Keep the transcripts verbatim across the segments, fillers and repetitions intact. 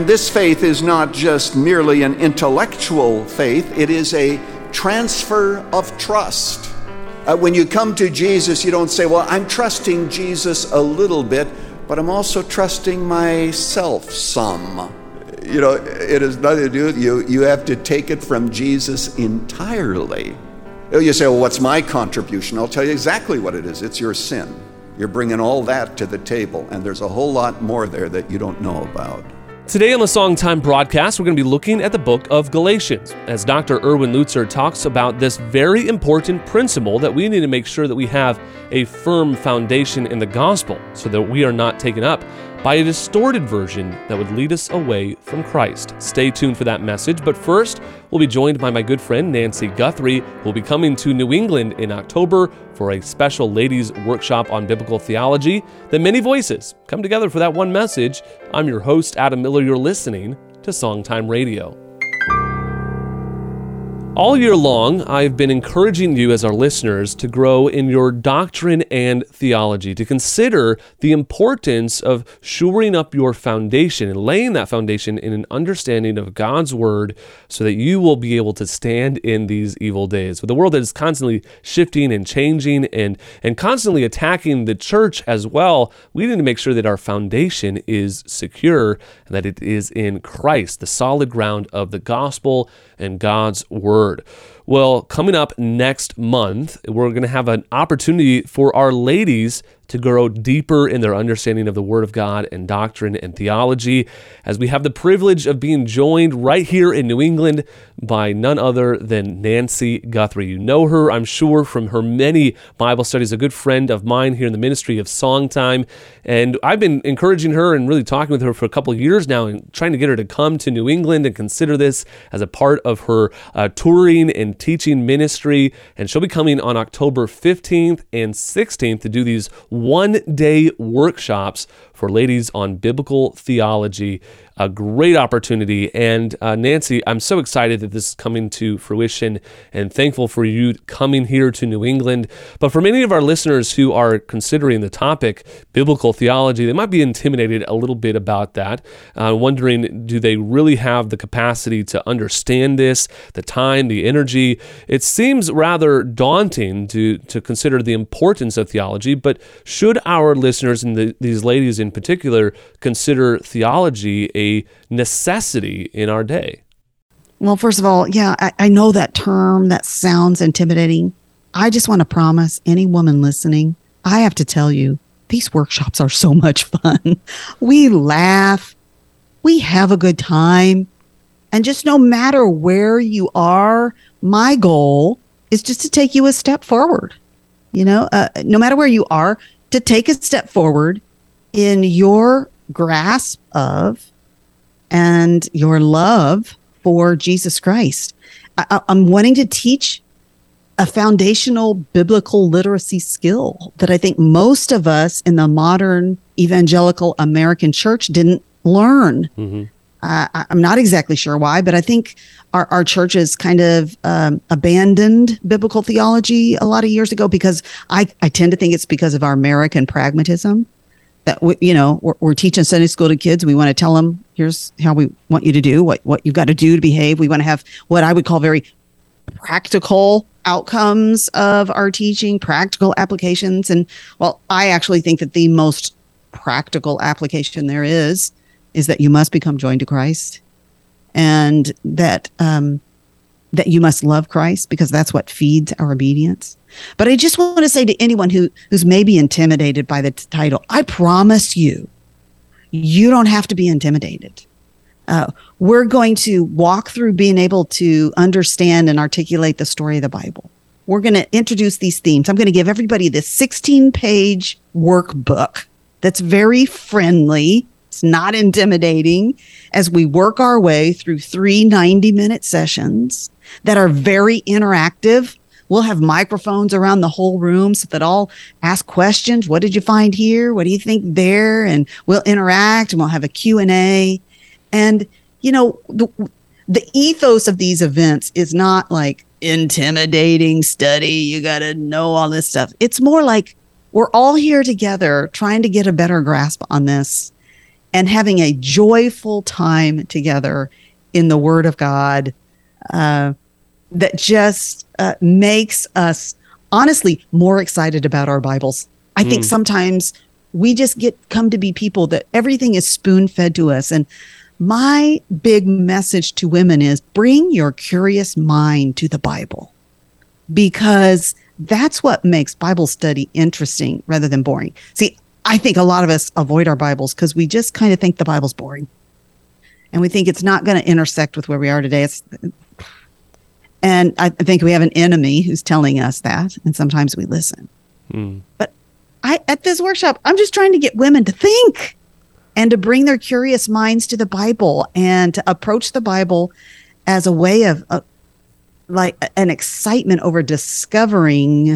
And this faith is not just merely an intellectual faith, it is a transfer of trust. Uh, when you come to Jesus, you don't say, well, I'm trusting Jesus a little bit, but I'm also trusting myself some. You know, it has nothing to do with you. You have to take it from Jesus entirely. You say, well, what's my contribution? I'll tell you exactly what it is. It's your sin. You're bringing all that to the table, and there's a whole lot more there that you don't know about. Today on the Songtime broadcast, we're going to be looking at the book of Galatians as Doctor Erwin Lutzer talks about this very important principle that we need to make sure that we have a firm foundation in the gospel so that we are not taken up by a distorted version that would lead us away from Christ. Stay tuned for that message, but first, we'll be joined by my good friend Nancy Guthrie, who will be coming to New England in October for a special ladies' workshop on biblical theology. The many voices come together for that one message. I'm your host, Adam Miller. You're listening to Songtime Radio. All year long, I've been encouraging you as our listeners to grow in your doctrine and theology, to consider the importance of shoring up your foundation and laying that foundation in an understanding of God's Word so that you will be able to stand in these evil days. With the world that is constantly shifting and changing and, and constantly attacking the church as well, we need to make sure that our foundation is secure and that it is in Christ, the solid ground of the gospel and God's Word. Well, coming up next month, we're going to have an opportunity for our ladies to grow deeper in their understanding of the Word of God and doctrine and theology, as we have the privilege of being joined right here in New England by none other than Nancy Guthrie. You know her, I'm sure, from her many Bible studies, a good friend of mine here in the ministry of Songtime, and I've been encouraging her and really talking with her for a couple of years now and trying to get her to come to New England and consider this as a part of her uh, touring and teaching ministry, and she'll be coming on October fifteenth and sixteenth to do these one-day workshops for ladies on biblical theology. A great opportunity. And uh, Nancy, I'm so excited that this is coming to fruition and thankful for you coming here to New England. But for many of our listeners who are considering the topic, biblical theology, they might be intimidated a little bit about that, uh, wondering, do they really have the capacity to understand this, the time, the energy? It seems rather daunting to, to consider the importance of theology, but should our listeners, and the, these ladies in particular, consider theology a necessity in our day? Well, first of all, yeah, I, I know that term, that sounds intimidating. I just want to promise any woman listening, I have to tell you, these workshops are so much fun. We laugh, we have a good time, and just no matter where you are, my goal is just to take you a step forward. You know, uh, no matter where you are, to take a step forward in your grasp of and your love for Jesus Christ. I, I'm wanting to teach a foundational biblical literacy skill that I think most of us in the modern evangelical American church didn't learn. Mm-hmm. Uh, I, I'm not exactly sure why, but I think our, our churches kind of um, abandoned biblical theology a lot of years ago because I, I tend to think it's because of our American pragmatism. That we, you know, we're, we're teaching Sunday school to kids. We want to tell them, here's how we want you to do, what, what you've got to do to behave. We want to have what I would call very practical outcomes of our teaching, practical applications. And well, I actually think that the most practical application there is, is that you must become joined to Christ and that, um, that you must love Christ because that's what feeds our obedience. But I just want to say to anyone who who's maybe intimidated by the t- title, I promise you, you don't have to be intimidated. Uh, we're going to walk through being able to understand and articulate the story of the Bible. We're going to introduce these themes. I'm going to give everybody this sixteen-page workbook that's very friendly. It's not intimidating as we work our way through three ninety-minute sessions that are very interactive. We'll have microphones around the whole room so that I'll ask questions. What did you find here? What do you think there? And we'll interact and we'll have a Q and A. And, you know, the, the ethos of these events is not like intimidating study. You got to know all this stuff. It's more like we're all here together trying to get a better grasp on this. and having a joyful time together in the Word of God uh, that just uh, makes us honestly more excited about our Bibles. I mm. think sometimes we just get come to be people that everything is spoon-fed to us. And my big message to women is bring your curious mind to the Bible, because that's what makes Bible study interesting rather than boring. See, I think a lot of us avoid our Bibles because we just kind of think the Bible's boring. And we think it's not going to intersect with where we are today. It's, and I think we have an enemy who's telling us that, and sometimes we listen. Mm. But I, at this workshop, I'm just trying to get women to think and to bring their curious minds to the Bible and to approach the Bible as a way of uh, like an excitement over discovering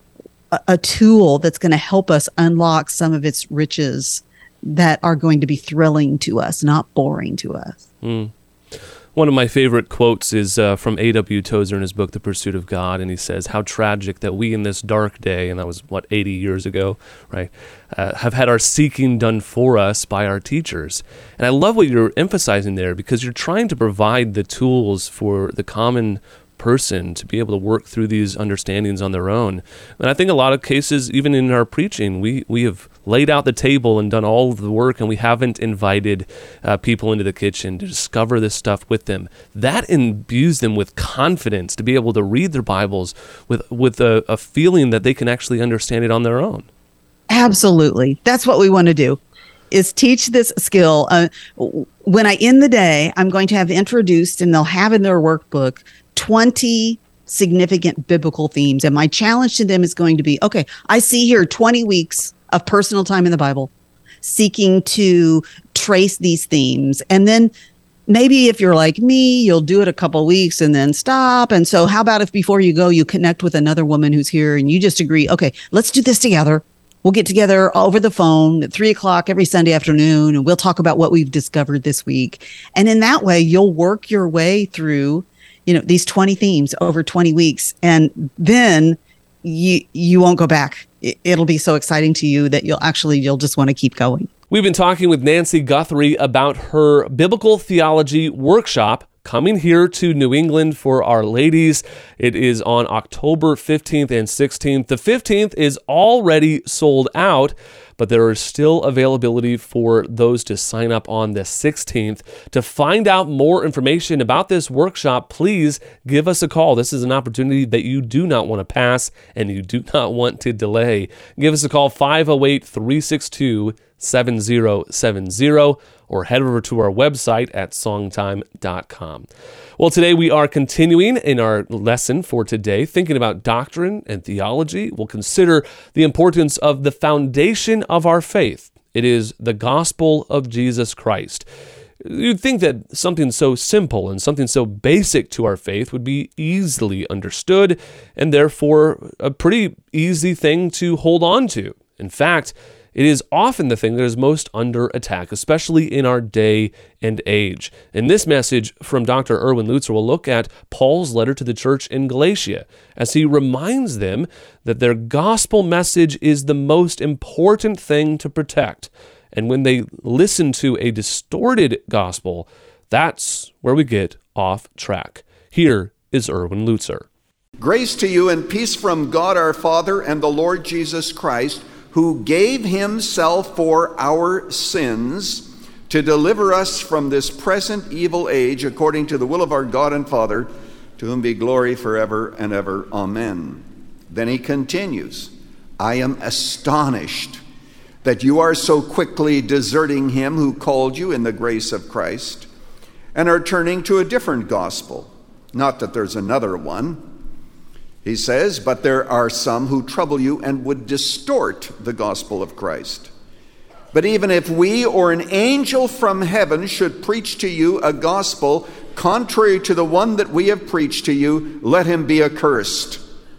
a, a tool that's going to help us unlock some of its riches that are going to be thrilling to us, not boring to us. Mm. One of my favorite quotes is uh, from A W Tozer in his book, The Pursuit of God, and he says, how tragic that we in this dark day, and that was, what, eighty years ago, right, uh, have had our seeking done for us by our teachers. And I love what you're emphasizing there, because you're trying to provide the tools for the common person to be able to work through these understandings on their own. And I think a lot of cases, even in our preaching, we, we have laid out the table and done all of the work, and we haven't invited uh, people into the kitchen to discover this stuff with them. That imbues them with confidence to be able to read their Bibles with, with a, a feeling that they can actually understand it on their own. Absolutely. That's what we want to do, is teach this skill. Uh, when I end the day, I'm going to have introduced, and they'll have in their workbook, twenty significant biblical themes. And my challenge to them is going to be, okay, I see here twenty weeks of personal time in the Bible, seeking to trace these themes. And then maybe if you're like me, you'll do it a couple of weeks and then stop. And so how about if before you go, you connect with another woman who's here and you just agree, okay, let's do this together. We'll get together over the phone at three o'clock every Sunday afternoon, and we'll talk about what we've discovered this week. And in that way, you'll work your way through, you know, these twenty themes over twenty weeks. And then you you won't go back. It'll be so exciting to you that you'll actually, you'll just want to keep going. We've been talking with Nancy Guthrie about her biblical theology workshop coming here to New England for our ladies. It is on October fifteenth and sixteenth. The fifteenth is already sold out, but there is still availability for those to sign up on the sixteenth. To find out more information about this workshop, please give us a call. This is an opportunity that you do not want to pass and you do not want to delay. Give us a call, five oh eight, three six two, seven oh seven oh, or head over to our website at songtime dot com. Well, today we are continuing in our lesson for today, thinking about doctrine and theology. We'll consider the importance of the foundation of our faith. It is the gospel of Jesus Christ. You'd think that something so simple and something so basic to our faith would be easily understood, and therefore a pretty easy thing to hold on to. In fact, it is often the thing that is most under attack, especially in our day and age. In this message from Doctor Erwin Lutzer, we'll look at Paul's letter to the church in Galatia, as he reminds them that their gospel message is the most important thing to protect. And when they listen to a distorted gospel, that's where we get off track. Here is Erwin Lutzer. Grace to you and peace from God our Father and the Lord Jesus Christ, who gave himself for our sins to deliver us from this present evil age, according to the will of our God and Father, to whom be glory forever and ever. Amen. Then he continues, I am astonished that you are so quickly deserting him who called you in the grace of Christ, and are turning to a different gospel. Not that there's another one. He says, but there are some who trouble you and would distort the gospel of Christ. But even if we or an angel from heaven should preach to you a gospel contrary to the one that we have preached to you, let him be accursed.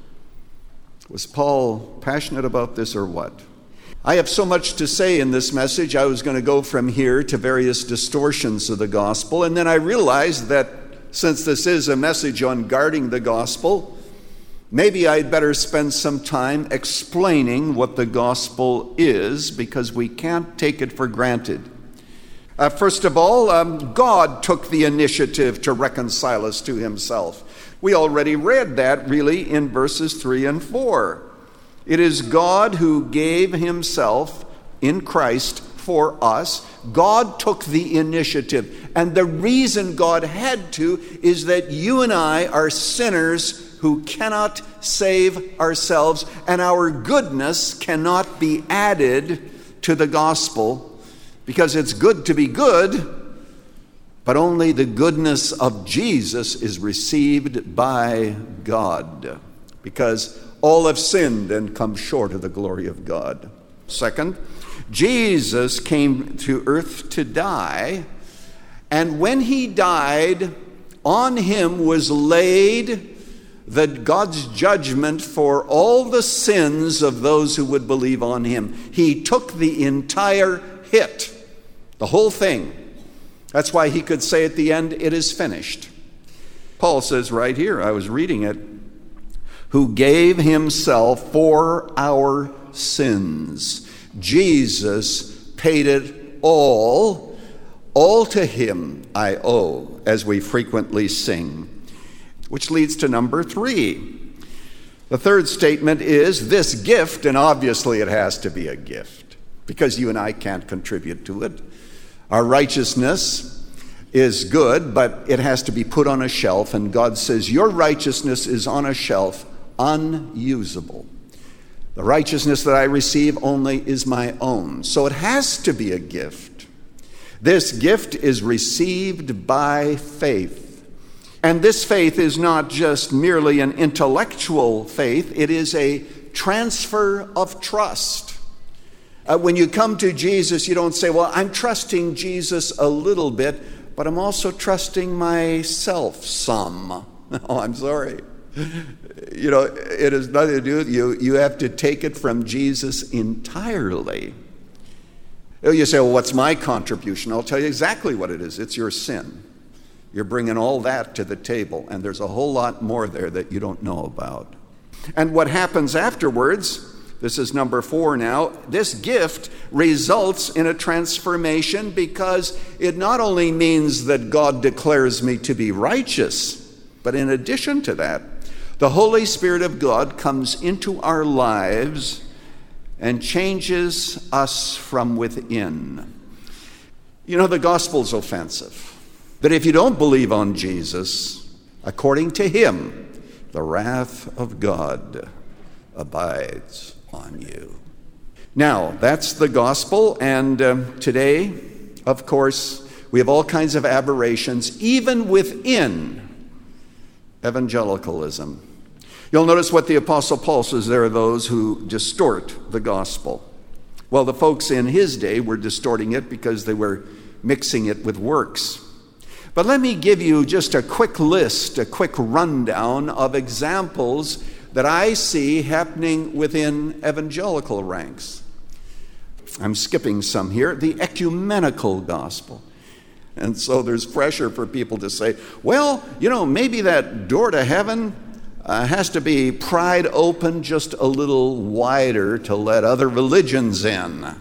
Was Paul passionate about this or what? I have so much to say in this message. I was going to go from here to various distortions of the gospel, and then I realized that since this is a message on guarding the gospel, maybe I'd better spend some time explaining what the gospel is, because we can't take it for granted. Uh, first of all, um, God took the initiative to reconcile us to himself. We already read that really in verses three and four. It is God who gave himself in Christ for us. God took the initiative. And the reason God had to is that you and I are sinners who cannot save ourselves, and our goodness cannot be added to the gospel, because it's good to be good, but only the goodness of Jesus is received by God, because all have sinned and come short of the glory of God. Second, Jesus came to earth to die, and when he died, on him was laid that God's judgment for all the sins of those who would believe on him. He took the entire hit, the whole thing. That's why he could say at the end, it is finished. Paul says right here, I was reading it, who gave himself for our sins. Jesus paid it all. All to him I owe, as we frequently sing. Which leads to number three. The third statement is this gift, and obviously it has to be a gift, because you and I can't contribute to it. Our righteousness is good, but it has to be put on a shelf, and God says, your righteousness is on a shelf, unusable. The righteousness that I receive only is my own. So it has to be a gift. This gift is received by faith. And this faith is not just merely an intellectual faith, it is a transfer of trust. Uh, when you come to Jesus, you don't say, well, I'm trusting Jesus a little bit, but I'm also trusting myself some. Oh, I'm sorry. You know, it has nothing to do with you. You have to take it from Jesus entirely. You say, well, what's my contribution? I'll tell you exactly what it is. It's your sin. You're bringing all that to the table, and there's a whole lot more there that you don't know about. And what happens afterwards, this is number four now, this gift results in a transformation, because it not only means that God declares me to be righteous, but in addition to that, the Holy Spirit of God comes into our lives and changes us from within. You know, the gospel's offensive. That if you don't believe on Jesus, according to him, the wrath of God abides on you. Now, that's the gospel, and um, today, of course, we have all kinds of aberrations, even within evangelicalism. You'll notice what the Apostle Paul says, there are those who distort the gospel. Well, the folks in his day were distorting it because they were mixing it with works. But let me give you just a quick list, a quick rundown of examples that I see happening within evangelical ranks. I'm skipping some here. The ecumenical gospel. And so there's pressure for people to say, well, you know, maybe that door to heaven uh, has to be pried open just a little wider to let other religions in.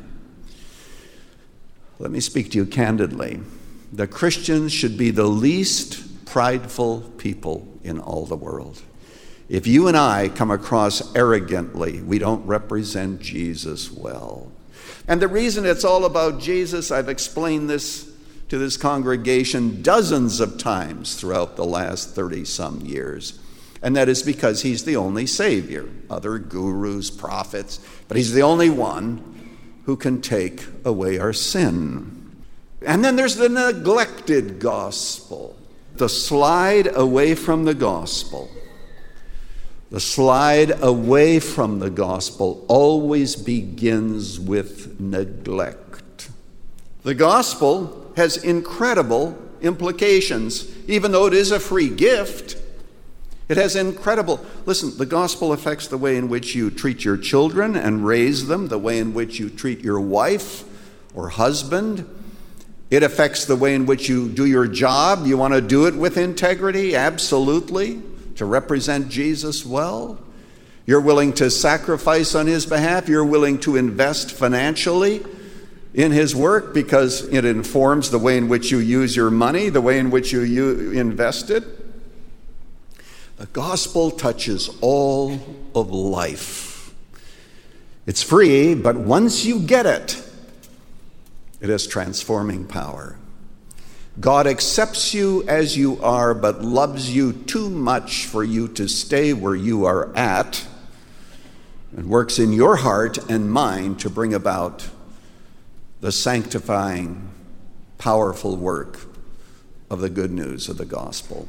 Let me speak to you candidly. The Christians should be the least prideful people in all the world. If you and I come across arrogantly, we don't represent Jesus well. And the reason it's all about Jesus, I've explained this to this congregation dozens of times throughout the last thirty-some years. And that is because he's the only Savior. Other gurus, prophets, but he's the only one who can take away our sin. And then there's the neglected gospel. The slide away from the gospel. The slide away from the gospel always begins with neglect. The gospel has incredible implications. Even though it is a free gift, it has incredible... Listen, the gospel affects the way in which you treat your children and raise them, the way in which you treat your wife or husband. It affects the way in which you do your job. You want to do it with integrity? Absolutely. To represent Jesus well. You're willing to sacrifice on his behalf. You're willing to invest financially in his work because it informs the way in which you use your money, the way in which you, you invest it. The gospel touches all of life. It's free, but once you get it, it has transforming power. God accepts you as you are, but loves you too much for you to stay where you are at, and works in your heart and mind to bring about the sanctifying, powerful work of the good news of the gospel.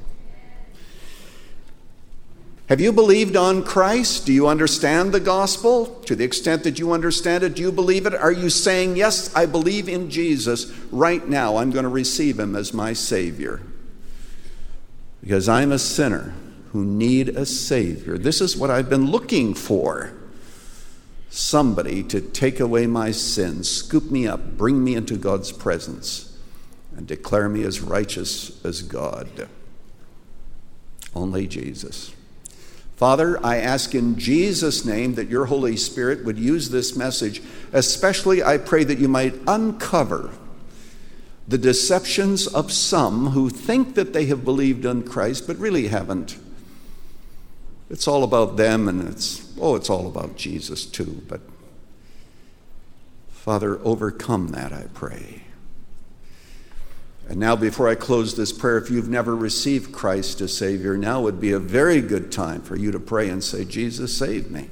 Have you believed on Christ? Do you understand the gospel? To the extent that you understand it, do you believe it? Are you saying, yes, I believe in Jesus right now. I'm going to receive him as my Savior because I'm a sinner who need a Savior. This is what I've been looking for. Somebody to take away my sins, scoop me up, bring me into God's presence, and declare me as righteous as God. Only Jesus. Father, I ask in Jesus' name that your Holy Spirit would use this message. Especially, I pray that you might uncover the deceptions of some who think that they have believed on Christ, but really haven't. It's all about them, and it's, oh, it's all about Jesus too. But Father, overcome that, I pray. And now, before I close this prayer, if you've never received Christ as Savior, now would be a very good time for you to pray and say, Jesus, save me.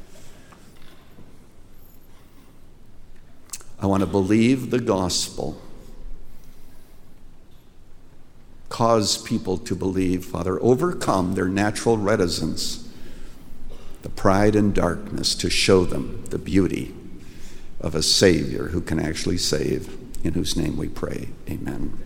I want to believe the gospel. Cause people to believe, Father. Overcome their natural reticence, the pride and darkness, to show them the beauty of a Savior who can actually save, in whose name we pray. Amen.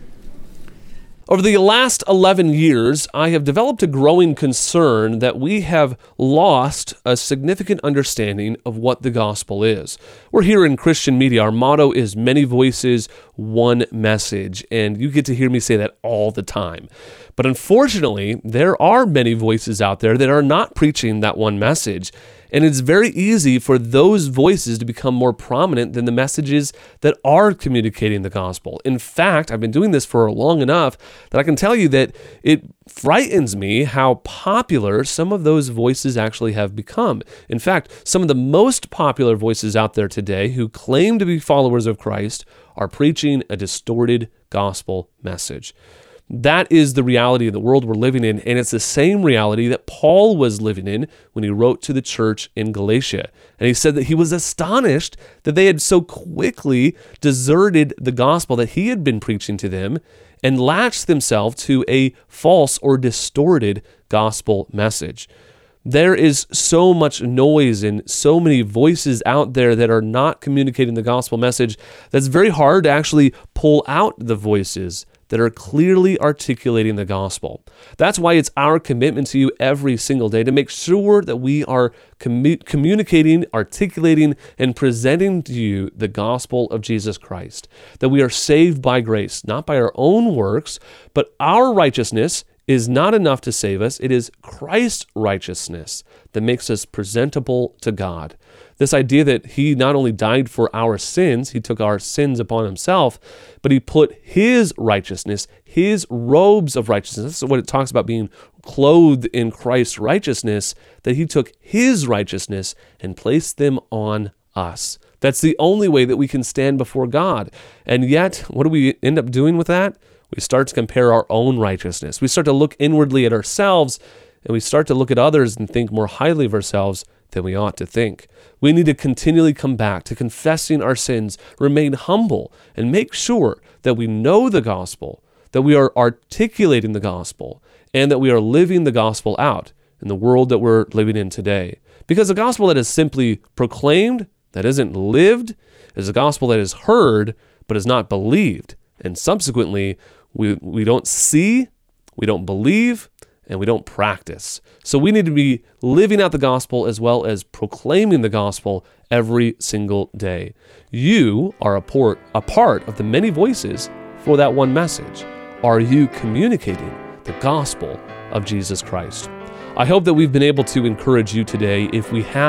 Over the last eleven years, I have developed a growing concern that we have lost a significant understanding of what the gospel is. We're here in Christian media. Our motto is many voices, one message, and you get to hear me say that all the time. But unfortunately, there are many voices out there that are not preaching that one message. And it's very easy for those voices to become more prominent than the messages that are communicating the gospel. In fact, I've been doing this for long enough that I can tell you that it frightens me how popular some of those voices actually have become. In fact, some of the most popular voices out there today who claim to be followers of Christ are preaching a distorted gospel message. That is the reality of the world we're living in, and it's the same reality that Paul was living in when he wrote to the church in Galatia. And he said that he was astonished that they had so quickly deserted the gospel that he had been preaching to them and latched themselves to a false or distorted gospel message. There is so much noise and so many voices out there that are not communicating the gospel message that's very hard to actually pull out the voices that are clearly articulating the gospel. That's why it's our commitment to you every single day to make sure that we are commu- communicating, articulating, and presenting to you the gospel of Jesus Christ, that we are saved by grace, not by our own works, but our righteousness is not enough to save us. It is Christ's righteousness that makes us presentable to God. This idea that he not only died for our sins, he took our sins upon himself, but he put his righteousness, his robes of righteousness. This is what it talks about, being clothed in Christ's righteousness, that he took his righteousness and placed them on us. That's the only way that we can stand before God. And yet, what do we end up doing with that? We start to compare our own righteousness. We start to look inwardly at ourselves, and we start to look at others and think more highly of ourselves than we ought to think. We need to continually come back to confessing our sins, remain humble, and make sure that we know the gospel, that we are articulating the gospel, and that we are living the gospel out in the world that we're living in today. Because the gospel that is simply proclaimed, that isn't lived, is a gospel that is heard, but is not believed. And subsequently, we, we don't see, we don't believe, and we don't practice. So we need to be living out the gospel as well as proclaiming the gospel every single day. You are a, port, a part of the many voices for that one message. Are you communicating the gospel of Jesus Christ? I hope that we've been able to encourage you today. If we have,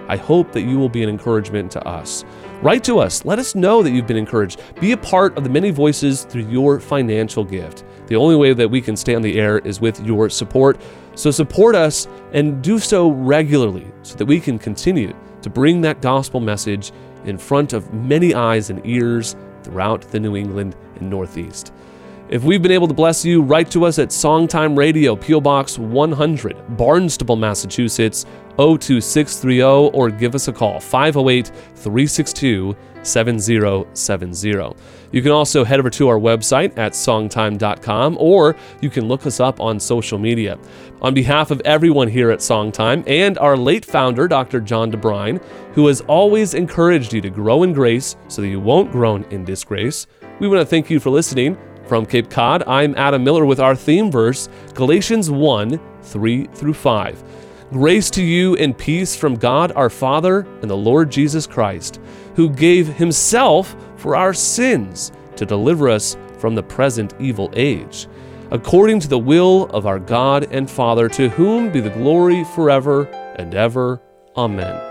I hope that you will be an encouragement to us. Write to us. Let us know that you've been encouraged. Be a part of the many voices through your financial gift. The only way that we can stay on the air is with your support. So support us and do so regularly so that we can continue to bring that gospel message in front of many eyes and ears throughout the New England and Northeast. If we've been able to bless you, write to us at Songtime Radio, P O Box one hundred, Barnstable, Massachusetts, oh two six three oh, or give us a call, five oh eight, three six two, seven oh seven oh. You can also head over to our website at songtime dot com, or you can look us up on social media. On behalf of everyone here at Songtime and our late founder, Doctor John DeBrine, who has always encouraged you to grow in grace so that you won't groan in disgrace, we want to thank you for listening. From Cape Cod, I'm Adam Miller with our theme verse, Galatians one, three through five. Grace to you and peace from God our Father and the Lord Jesus Christ, who gave himself for our sins to deliver us from the present evil age, according to the will of our God and Father, to whom be the glory forever and ever. Amen.